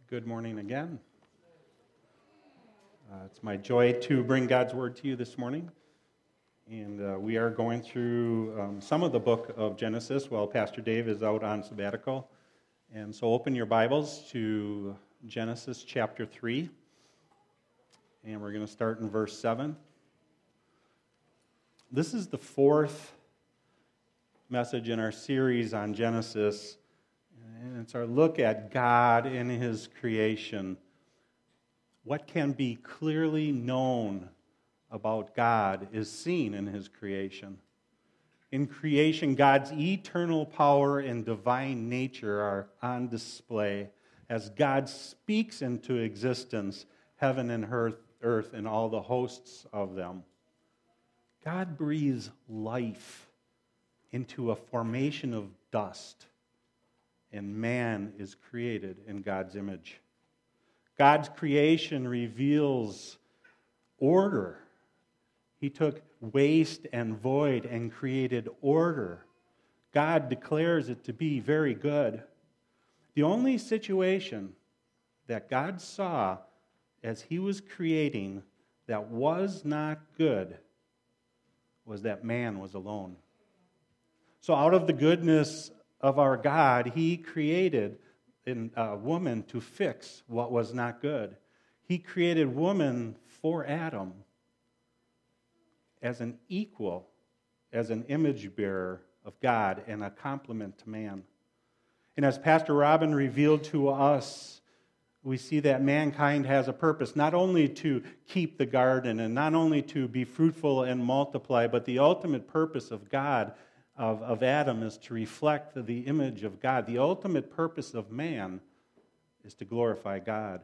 Good morning again. It's my joy to bring God's Word to you this morning. And we are going through some of the book of Genesis while Pastor Dave is out on sabbatical. And so open your Bibles to Genesis chapter 3. And we're going to start in verse 7. This is the fourth message in our series on Genesis. And it's our look at God in His creation. What can be clearly known about God is seen in His creation. In creation, God's eternal power and divine nature are on display as God speaks into existence heaven and earth and all the hosts of them. God breathes life into a formation of dust, and man is created in God's image. God's creation reveals order. He took waste and void and created order. God declares it to be very good. The only situation that God saw as He was creating that was not good was that man was alone. So out of the goodness of our God, He created a woman to fix what was not good. He created woman for Adam as an equal, as an image bearer of God and a complement to man. And as Pastor Robin revealed to us, we see that mankind has a purpose, not only to keep the garden and not only to be fruitful and multiply, but the ultimate purpose of God, of Adam, is to reflect the image of God. The ultimate purpose of man is to glorify God.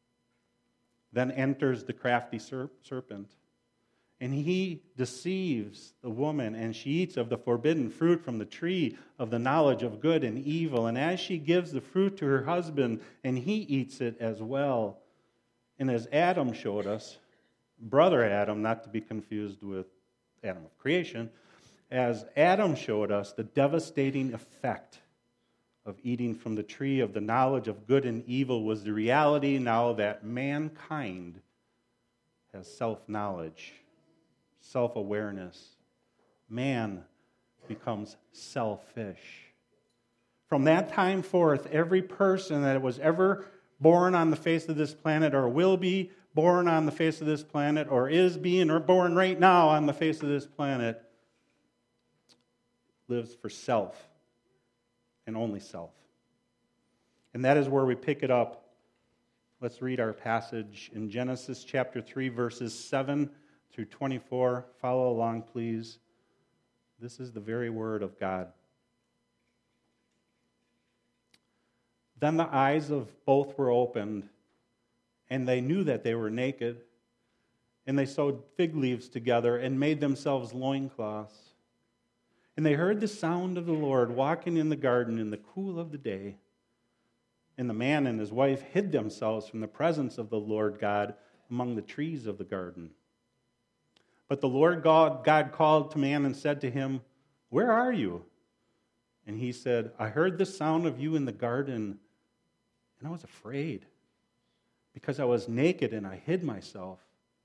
Then enters the crafty serpent, and he deceives the woman, and she eats of the forbidden fruit from the tree of the knowledge of good and evil. And as she gives the fruit to her husband, and he eats it as well. And as Adam showed us, brother Adam, not to be confused with Adam of creation, as Adam showed us the devastating effect of eating from the tree of the knowledge of good and evil was the reality now that mankind has self-knowledge, self-awareness. Man becomes selfish. From that time forth, every person that was ever born on the face of this planet or will be born on the face of this planet or is being or born right now on the face of this planet lives for self and only self. And that is where we pick it up. Let's read our passage in Genesis chapter 3, verses 7 through 24. Follow along, please. This is the very word of God. Then the eyes of both were opened, and they knew that they were naked, and they sewed fig leaves together and made themselves loincloths. And they heard the sound of the Lord walking in the garden in the cool of the day. And the man and his wife hid themselves from the presence of the Lord God among the trees of the garden. But the Lord God called to man and said to him, "Where are you?" And he said, "I heard the sound of you in the garden, and I was afraid, because I was naked and I hid myself."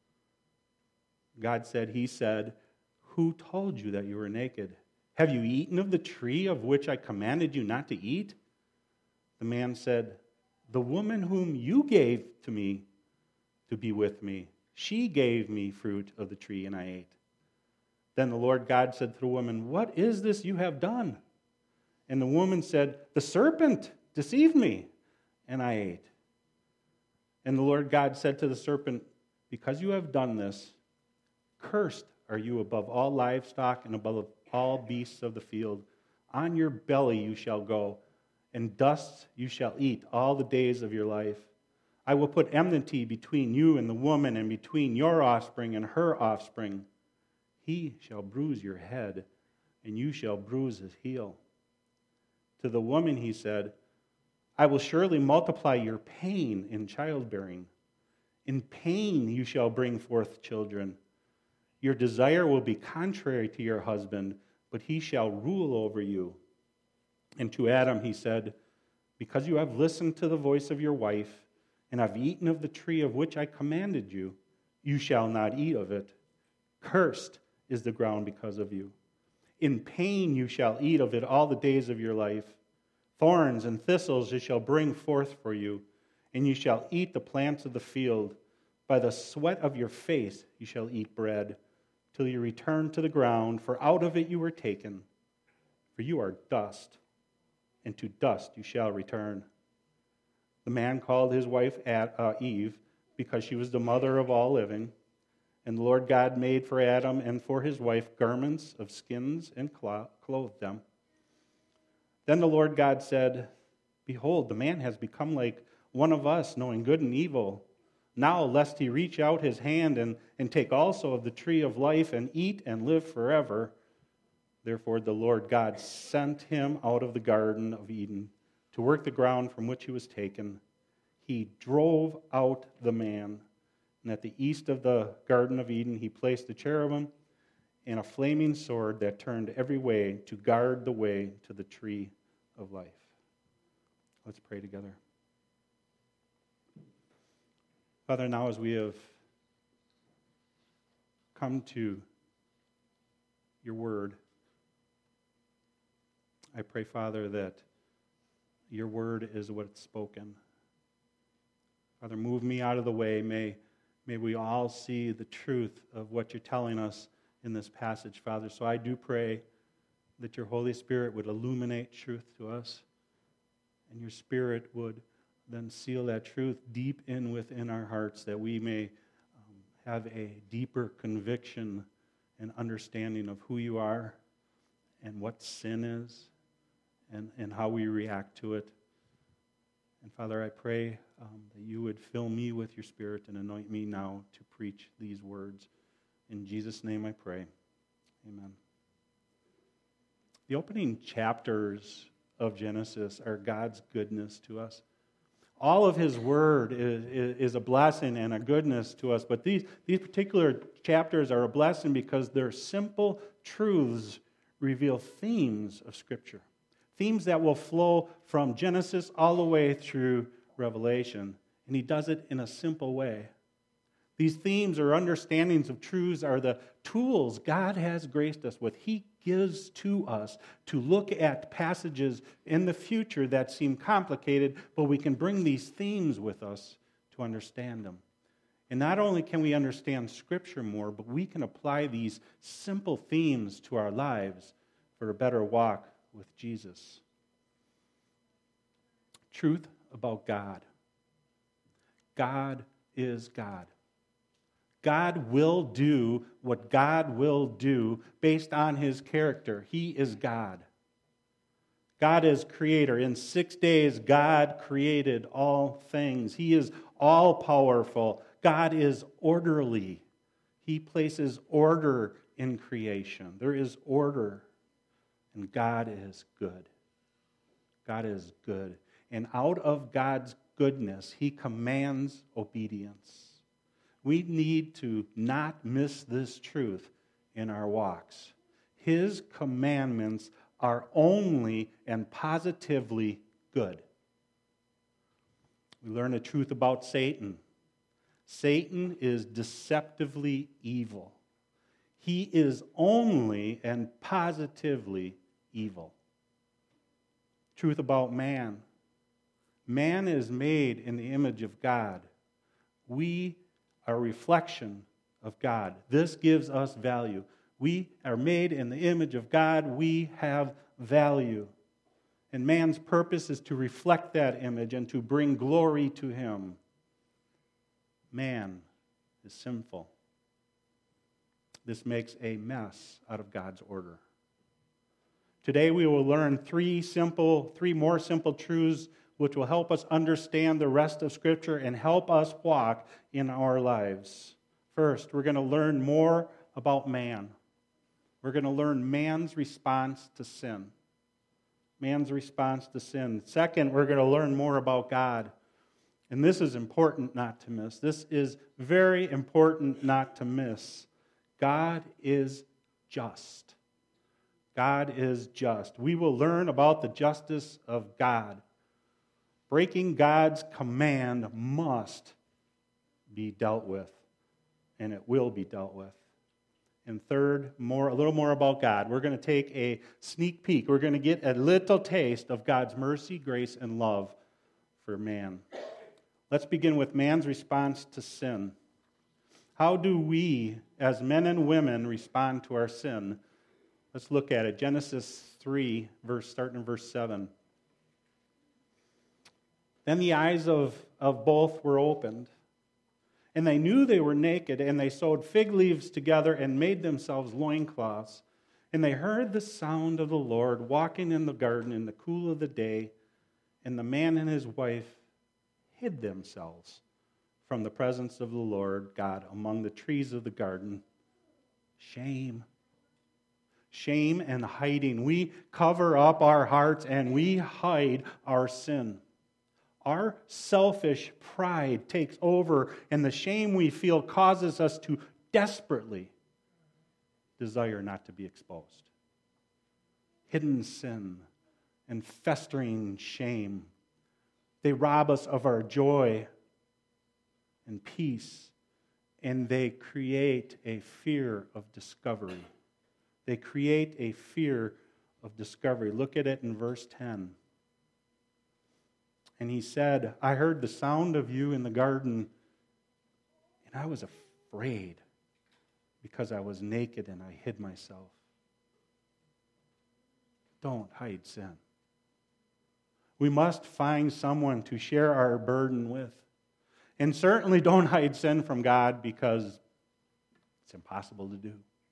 He said, "Who told you that you were naked? Have you eaten of the tree of which I commanded you not to eat?" The man said, "The woman whom you gave to me to be with me, she gave me fruit of the tree and I ate." Then the Lord God said to the woman, "What is this you have done?" And the woman said, "The serpent deceived me and I ate." And the Lord God said to the serpent, "Because you have done this, cursed are you above all livestock and above all beasts of the field. On your belly you shall go, and dust you shall eat all the days of your life. I will put enmity between you and the woman, and between your offspring and her offspring. He shall bruise your head, and you shall bruise his heel." To the woman he said, "I will surely multiply your pain in childbearing. In pain you shall bring forth children. Your desire will be contrary to your husband, but he shall rule over you." And to Adam he said, "Because you have listened to the voice of your wife and have eaten of the tree of which I commanded you, you shall not eat of it. Cursed is the ground because of you. In pain you shall eat of it all the days of your life. Thorns and thistles it shall bring forth for you, and you shall eat the plants of the field. By the sweat of your face you shall eat bread, till you return to the ground, for out of it you were taken. For you are dust, and to dust you shall return. The man called his wife Eve, because she was the mother of all living. And the Lord God made for Adam and for his wife garments of skins and clothed them. Then the Lord God said, Behold, the man has become like one of us, knowing good and evil. Now, lest he reach out his hand and take also of the tree of life and eat and live forever. Therefore the Lord God sent him out of the Garden of Eden to work the ground from which he was taken. He drove out the man, and at the east of the Garden of Eden he placed the cherubim and a flaming sword that turned every way to guard the way to the tree of life. Let's pray together. Father, now as we have come to your word, I pray, Father, that your word is what's spoken. Father, move me out of the way. May we all see the truth of what you're telling us in this passage, Father. So I do pray that your Holy Spirit would illuminate truth to us, and your Spirit would then seal that truth deep in within our hearts, that we may have a deeper conviction and understanding of who you are and what sin is and how we react to it. And Father, I pray that you would fill me with your Spirit and anoint me now to preach these words. In Jesus' name I pray. Amen. The opening chapters of Genesis are God's goodness to us. All of his word is a blessing and a goodness to us, but these particular chapters are a blessing because their simple truths reveal themes of Scripture. Themes that will flow from Genesis all the way through Revelation. And he does it in a simple way. These themes or understandings of truths are the tools God has graced us with. He gives to us to look at passages in the future that seem complicated, but we can bring these themes with us to understand them. And not only can we understand Scripture more, but we can apply these simple themes to our lives for a better walk with Jesus. Truth about God. God is God. God will do what God will do based on his character. He is God. God is creator. In 6 days, God created all things. He is all-powerful. God is orderly. He places order in creation. There is order. And God is good. God is good. And out of God's goodness, he commands obedience. We need to not miss this truth in our walks. His commandments are only and positively good. We learn the truth about Satan. Satan is deceptively evil. He is only and positively evil. Truth about man. Man is made in the image of God. We are a reflection of God. This gives us value. We are made in the image of God. We have value. And man's purpose is to reflect that image and to bring glory to him. Man is sinful. This makes a mess out of God's order. Today we will learn three more simple truths which will help us understand the rest of Scripture and help us walk in our lives. First, we're going to learn more about man. We're going to learn man's response to sin. Man's response to sin. Second, we're going to learn more about God. And this is important not to miss. This is very important not to miss. God is just. God is just. We will learn about the justice of God. Breaking God's command must be dealt with, and it will be dealt with. And third, a little more about God. We're going to take a sneak peek. We're going to get a little taste of God's mercy, grace, and love for man. Let's begin with man's response to sin. How do we, as men and women, respond to our sin? Let's look at it. Genesis 3, starting in verse 7. Then the eyes of both were opened, and they knew they were naked, and they sewed fig leaves together and made themselves loincloths. And they heard the sound of the Lord walking in the garden in the cool of the day, and the man and his wife hid themselves from the presence of the Lord God among the trees of the garden. Shame. Shame and hiding. We cover up our hearts and we hide our sin. Our selfish pride takes over, and the shame we feel causes us to desperately desire not to be exposed. Hidden sin and festering shame, they rob us of our joy and peace, and they create a fear of discovery. They create a fear of discovery. Look at it in verse 10. And he said, I heard the sound of you in the garden, and I was afraid because I was naked and I hid myself. Don't hide sin. We must find someone to share our burden with. And certainly don't hide sin from God because it's impossible to do.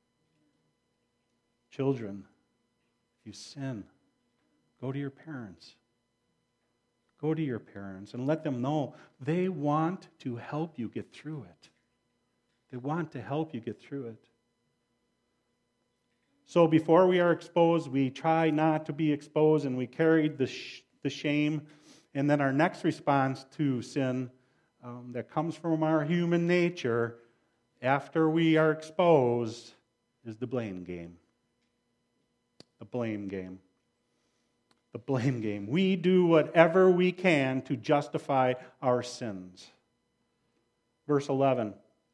Children, if you sin, go to your parents. Go to your parents and let them know they want to help you get through it. They want to help you get through it. So before we are exposed, we try not to be exposed, and we carry the shame. And then our next response to sin that comes from our human nature after we are exposed is the blame game. The blame game. The blame game. We do whatever we can to justify our sins. Verse 11.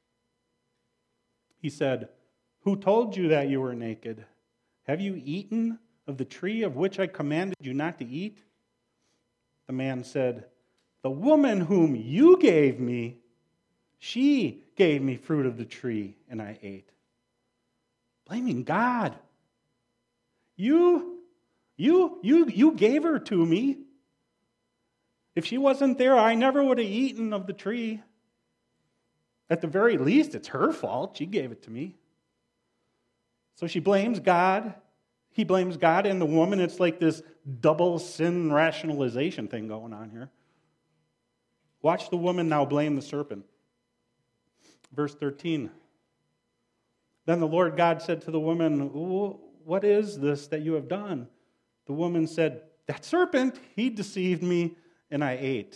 He said, who told you that you were naked? Have you eaten of the tree of which I commanded you not to eat? The man said, the woman whom you gave me, she gave me fruit of the tree, and I ate. Blaming God. You gave her to me. If she wasn't there, I never would have eaten of the tree. At the very least, it's her fault. She gave it to me. So she blames God. He blames God and the woman. It's like this double sin rationalization thing going on here. Watch the woman now blame the serpent. Verse 13. Then the Lord God said to the woman, what is this that you have done? The woman said, that serpent, he deceived me, and I ate.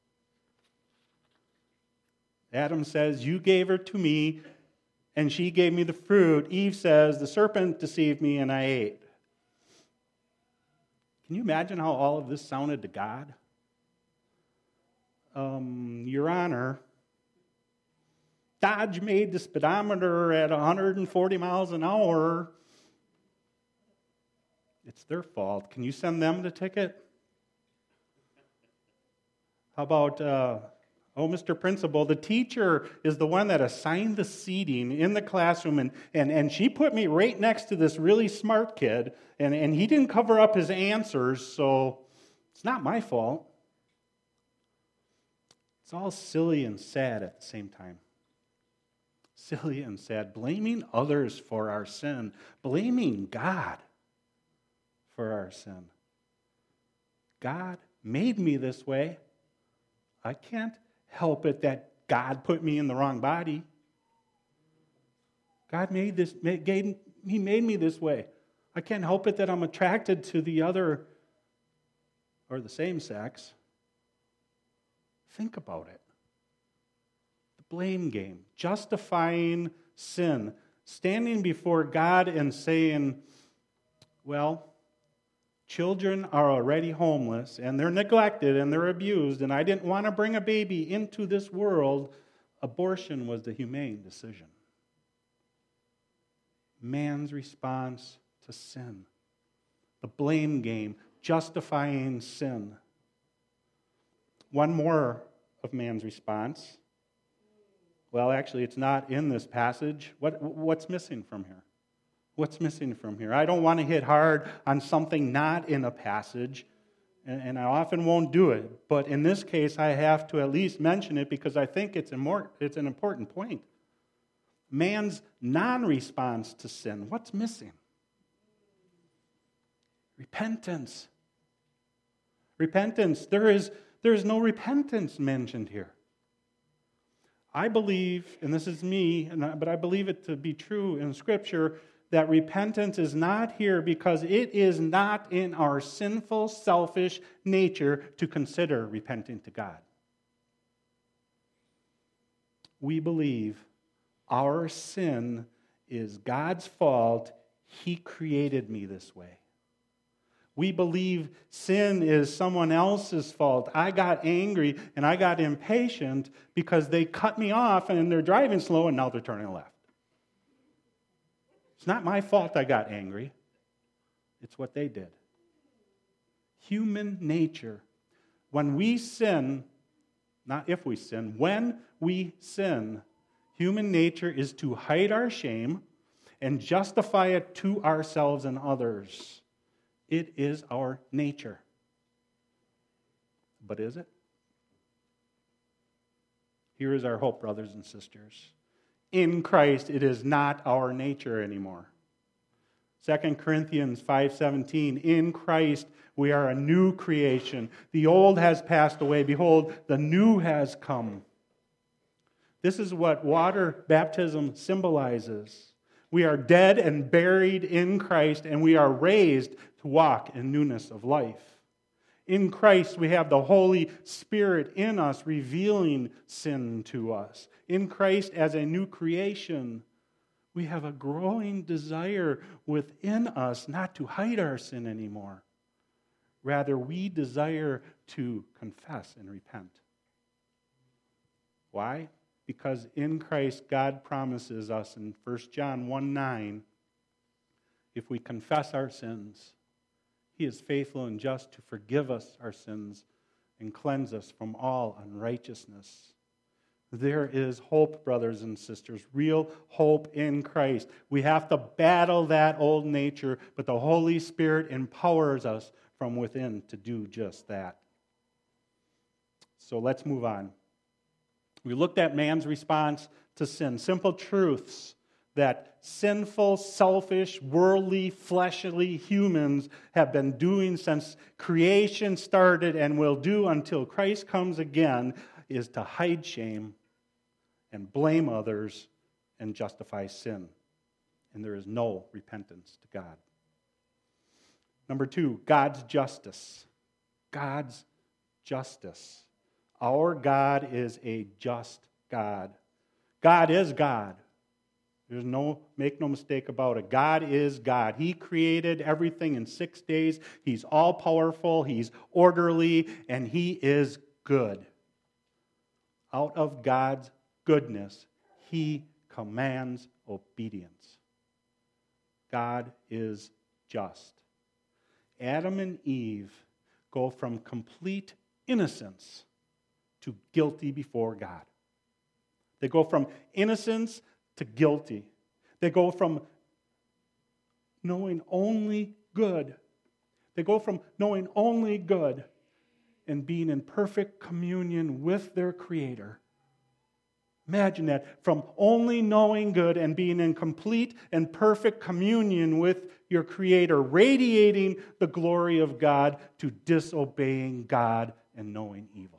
Adam says, you gave her to me, and she gave me the fruit. Eve says, the serpent deceived me, and I ate. Can you imagine how all of this sounded to God? Your Honor, Dodge made the speedometer at 140 miles an hour. It's their fault. Can you send them the ticket? How about, Mr. Principal, the teacher is the one that assigned the seating in the classroom, and she put me right next to this really smart kid, and he didn't cover up his answers, so it's not my fault. It's all silly and sad at the same time. Silly and sad. Blaming others for our sin. Blaming God for our sin. God made me this way. I can't help it that God put me in the wrong body. God made this. He made me this way. I can't help it that I'm attracted to the other or the same sex. Think about it. The blame game. Justifying sin. Standing before God and saying, well, Children are already homeless, and they're neglected, and they're abused, and I didn't want to bring a baby into this world. Abortion was the humane decision. Man's response to sin. The blame game, justifying sin. One more of man's response. Well, actually, it's not in this passage. What's missing from here? What's missing from here? I don't want to hit hard on something not in a passage, and I often won't do it. But in this case, I have to at least mention it because I think it's an important point. Man's non-response to sin. What's missing? Repentance. Repentance. There is no repentance mentioned here. I believe, and this is me, but I believe it to be true in Scripture, that repentance is not here because it is not in our sinful, selfish nature to consider repenting to God. We believe our sin is God's fault. He created me this way. We believe sin is someone else's fault. I got angry and I got impatient because they cut me off and they're driving slow and now they're turning left. It's not my fault I got angry. It's what they did. Human nature. When we sin, not if we sin, when we sin, human nature is to hide our shame and justify it to ourselves and others. It is our nature. But is it? Here is our hope, brothers and sisters. In Christ, it is not our nature anymore. 2 Corinthians 5:17, in Christ we are a new creation. The old has passed away. Behold, the new has come. This is what water baptism symbolizes. We are dead and buried in Christ, and we are raised to walk in newness of life. In Christ, we have the Holy Spirit in us, revealing sin to us. In Christ, as a new creation, we have a growing desire within us not to hide our sin anymore. Rather, we desire to confess and repent. Why? Because in Christ, God promises us in 1 John 1:9, if we confess our sins, He is faithful and just to forgive us our sins and cleanse us from all unrighteousness. There is hope, brothers and sisters, real hope in Christ. We have to battle that old nature, but the Holy Spirit empowers us from within to do just that. So let's move on. We looked at man's response to sin. Simple truths that sinful, selfish, worldly, fleshly humans have been doing since creation started and will do until Christ comes again is to hide shame and blame others and justify sin. And there is no repentance to God. Number 2, God's justice. God's justice. Our God is a just God. God is God. Make no mistake about it. God is God. He created everything in 6 days. He's all-powerful. He's orderly. And He is good. Out of God's goodness, He commands obedience. God is just. Adam and Eve go from complete innocence to guilty before God. They go from innocence to guilty. They go from knowing only good. They go from knowing only good and being in perfect communion with their Creator. Imagine that, from only knowing good and being in complete and perfect communion with your Creator, radiating the glory of God, to disobeying God and knowing evil.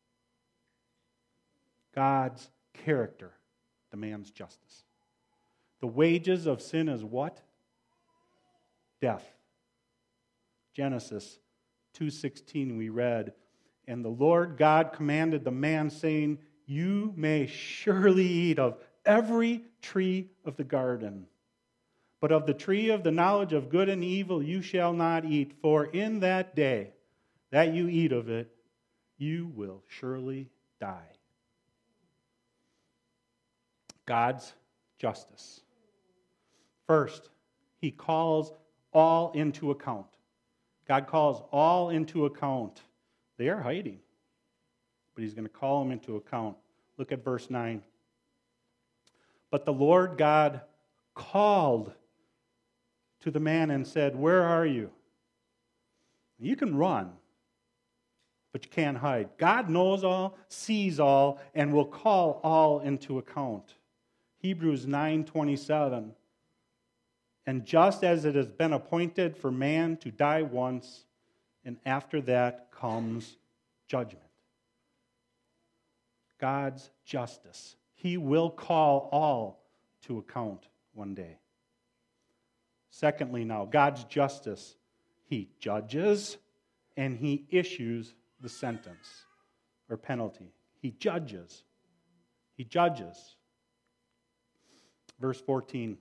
God's character demands justice. The wages of sin is what? Death. Genesis 2:16 we read, and the Lord God commanded the man, saying, you may surely eat of every tree of the garden, But of the tree of the knowledge of good and evil you shall not eat, for in that day that you eat of it, you will surely die. God's justice. First, he calls all into account. God calls all into account. They are hiding, but he's going to call them into account. Look at verse 9. But the Lord God called to the man and said, "Where are you?" You can run, but you can't hide. God knows all, sees all, and will call all into account. Hebrews 9:27. And just as it has been appointed for man to die once, and after that comes judgment. God's justice. He will call all to account one day. Secondly now, God's justice. He judges and he issues the sentence or penalty. He judges. He judges. Verse 14.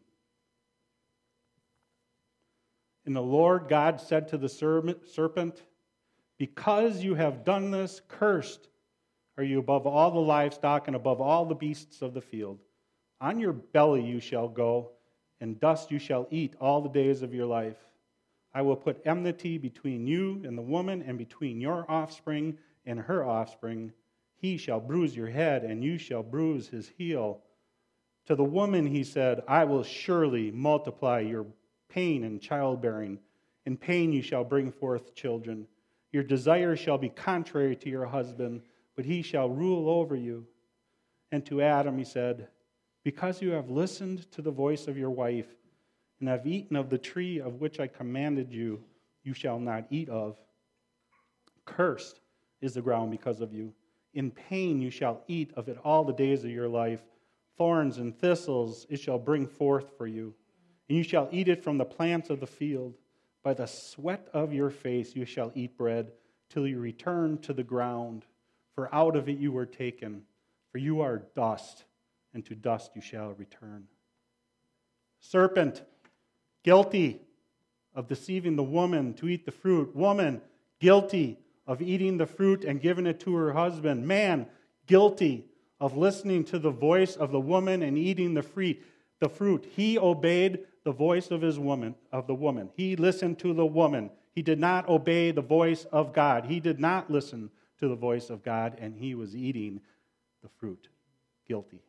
And the Lord God said to the serpent, because you have done this, cursed are you above all the livestock and above all the beasts of the field. On your belly you shall go, and dust you shall eat all the days of your life. I will put enmity between you and the woman, and between your offspring and her offspring. He shall bruise your head, and you shall bruise his heel. To the woman he said, I will surely multiply your pain in childbearing. In pain you shall bring forth children. Your desire shall be contrary to your husband, but he shall rule over you. And to Adam he said, because you have listened to the voice of your wife, and have eaten of the tree of which I commanded you, you shall not eat of. Cursed is the ground because of you. In pain you shall eat of it all the days of your life. Thorns and thistles it shall bring forth for you. And you shall eat it from the plants of the field. By the sweat of your face you shall eat bread, till you return to the ground. For out of it you were taken. For you are dust, and to dust you shall return. Serpent, guilty of deceiving the woman to eat the fruit. Woman, guilty of eating the fruit and giving it to her husband. Man, guilty of listening to the voice of the woman and eating the fruit. He obeyed the voice of the woman. He listened to the woman. He did not obey the voice of God. He did not listen to the voice of God, and he was eating the fruit. Guilty.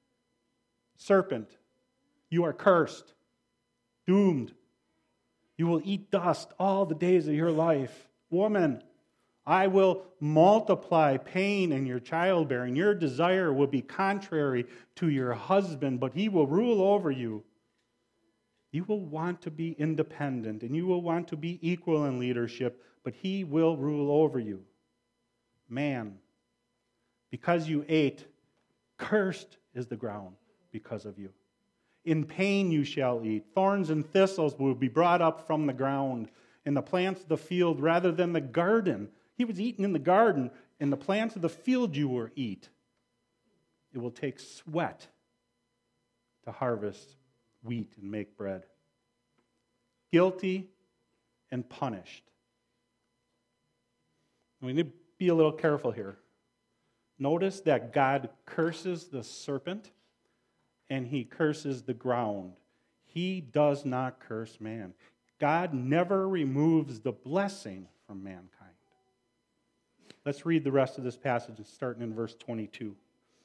Serpent, you are cursed, doomed. You will eat dust all the days of your life. Woman, I will multiply pain in your childbearing. Your desire will be contrary to your husband, but he will rule over you. You will want to be independent, and you will want to be equal in leadership, but he will rule over you. Man, because you ate, cursed is the ground because of you. In pain you shall eat. Thorns and thistles will be brought up from the ground, and the plants of the field rather than the garden. He was eaten in the garden, and the plants of the field you will eat. It will take sweat to harvest wheat and make bread. Guilty and punished. We need to be a little careful here. Notice that God curses the serpent and he curses the ground. He does not curse man. God never removes the blessing from mankind. Let's read the rest of this passage, starting in verse 22.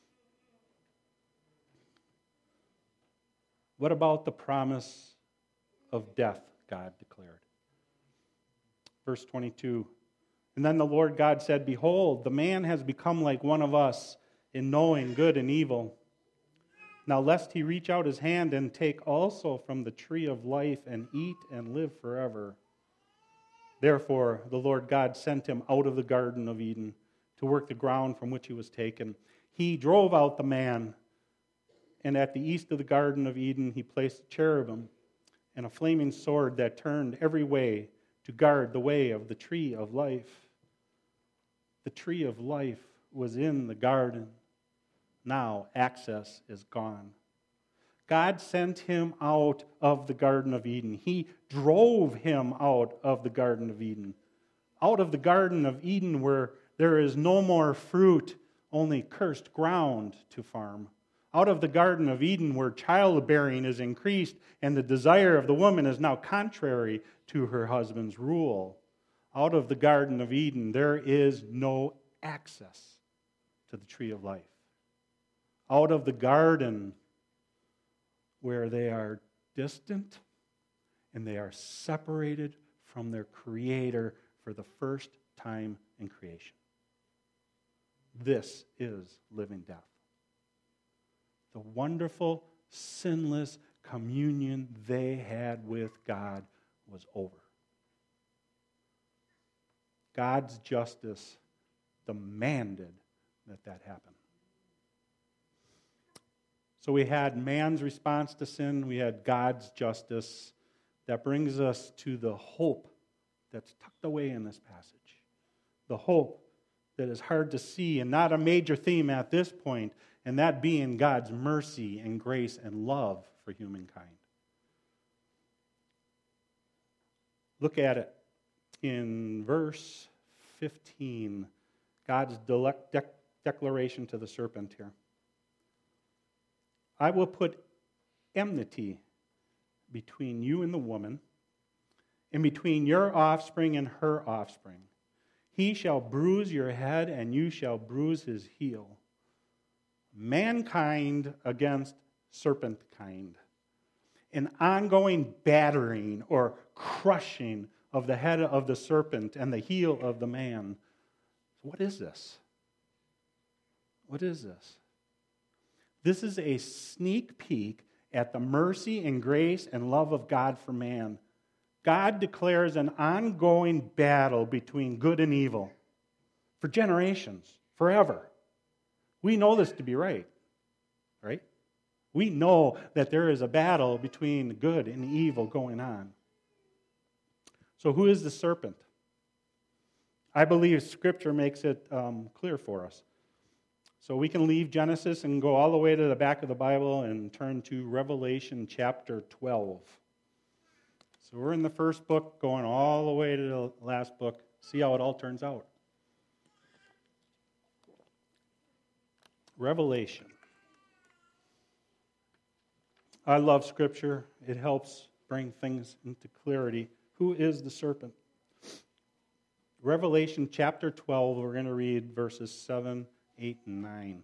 What about the promise of death, God declared? Verse 22. And then the Lord God said, behold, the man has become like one of us in knowing good and evil. Now lest he reach out his hand and take also from the tree of life and eat and live forever. Therefore the Lord God sent him out of the Garden of Eden to work the ground from which he was taken. He drove out the man, and at the east of the Garden of Eden he placed a cherubim and a flaming sword that turned every way to guard the way of the tree of life. The tree of life was in the garden. Now access is gone. God sent him out of the Garden of Eden. He drove him out of the Garden of Eden. Out of the Garden of Eden where there is no more fruit, only cursed ground to farm. Out of the Garden of Eden where childbearing is increased and the desire of the woman is now contrary to her husband's rule. Out of the Garden of Eden there is no access to the tree of life. Out of the garden where they are distant and they are separated from their Creator for the first time in creation. This is living death. The wonderful, sinless communion they had with God was over. God's justice demanded that happen. So we had man's response to sin, we had God's justice. That brings us to the hope that's tucked away in this passage. The hope that is hard to see and not a major theme at this point, and that being God's mercy and grace and love for humankind. Look at it in verse 15, God's declaration to the serpent here. I will put enmity between you and the woman, and between your offspring and her offspring. He shall bruise your head, and you shall bruise his heel. Mankind against serpent kind. An ongoing battering or crushing of the head of the serpent and the heel of the man. What is this? What is this? This is a sneak peek at the mercy and grace and love of God for man. God declares an ongoing battle between good and evil for generations, forever. We know this to be right? We know that there is a battle between good and evil going on. So who is the serpent? I believe Scripture makes it clear for us. So we can leave Genesis and go all the way to the back of the Bible and turn to Revelation chapter 12. So we're in the first book, going all the way to the last book. See how it all turns out. Revelation. I love Scripture. It helps bring things into clarity. Who is the serpent? Revelation chapter 12, we're going to read verses 7, 8, and 9.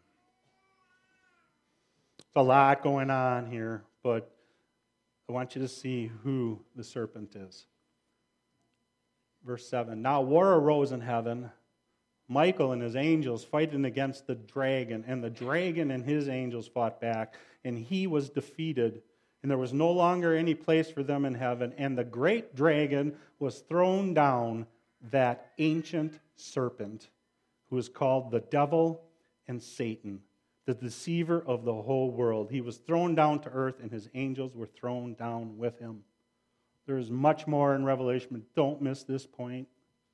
It's a lot going on here, but I want you to see who the serpent is. Verse 7, now war arose in heaven, Michael and his angels fighting against the dragon, and the dragon and his angels fought back, and he was defeated, and there was no longer any place for them in heaven, and the great dragon was thrown down, that ancient serpent, who is called the devil and Satan, the deceiver of the whole world. He was thrown down to earth, and his angels were thrown down with him. There is much more in Revelation, but don't miss this point.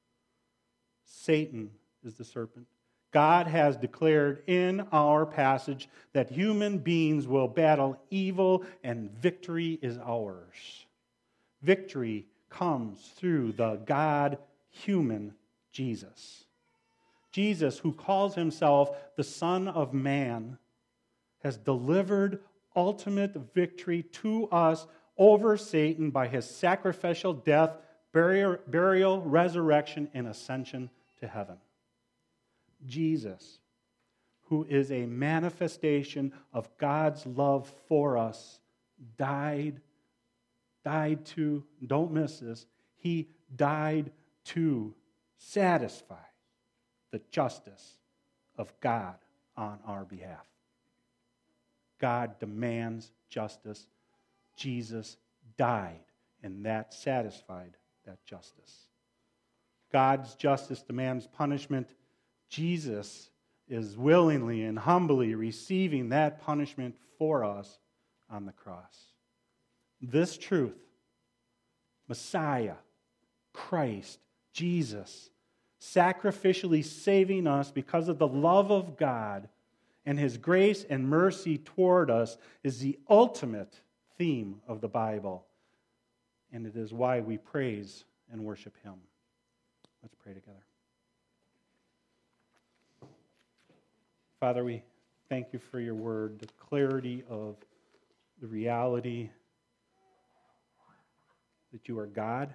Satan is the serpent. God has declared in our passage that human beings will battle evil, and victory is ours. Victory comes through the God-human Jesus. Jesus, who calls himself the Son of Man, has delivered ultimate victory to us over Satan by his sacrificial death, burial, resurrection, and ascension to heaven. Jesus, who is a manifestation of God's love for us, died to, don't miss this, he died to satisfy the justice of God on our behalf. God demands justice. Jesus died, and that satisfied that justice. God's justice demands punishment. Jesus is willingly and humbly receiving that punishment for us on the cross. This truth, Messiah, Christ, Jesus, sacrificially saving us because of the love of God and His grace and mercy toward us is the ultimate theme of the Bible. And it is why we praise and worship Him. Let's pray together. Father, we thank you for your word, the clarity of the reality that you are God,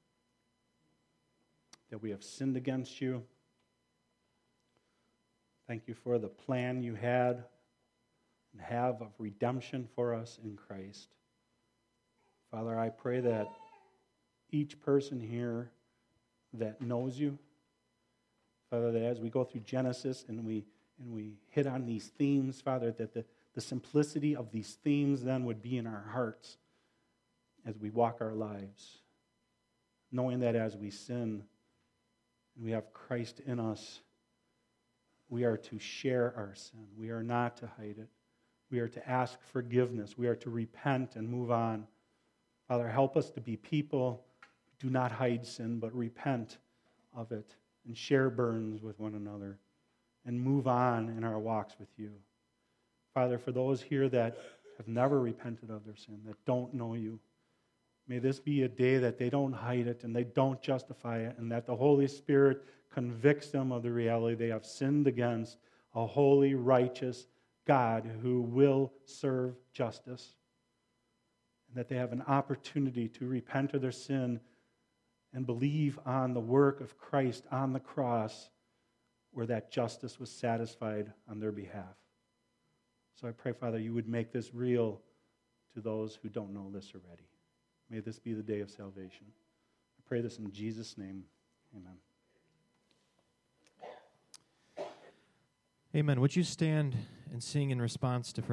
that we have sinned against you. Thank you for the plan you had and have of redemption for us in Christ. Father, I pray that each person here that knows you, Father, that as we go through Genesis and we hit on these themes, Father, that the simplicity of these themes then would be in our hearts as we walk our lives, knowing that as we sin and we have Christ in us, we are to share our sin. We are not to hide it. We are to ask forgiveness. We are to repent and move on. Father, help us to be people who do not hide sin, but repent of it and share burdens with one another and move on in our walks with you. Father, for those here that have never repented of their sin, that don't know you, may this be a day that they don't hide it and they don't justify it, and that the Holy Spirit convicts them of the reality they have sinned against a holy, righteous God who will serve justice, and that they have an opportunity to repent of their sin and believe on the work of Christ on the cross, where that justice was satisfied on their behalf. So I pray, Father, you would make this real to those who don't know this already. May this be the day of salvation. I pray this in Jesus' name. Amen. Amen. Would you stand and sing in response to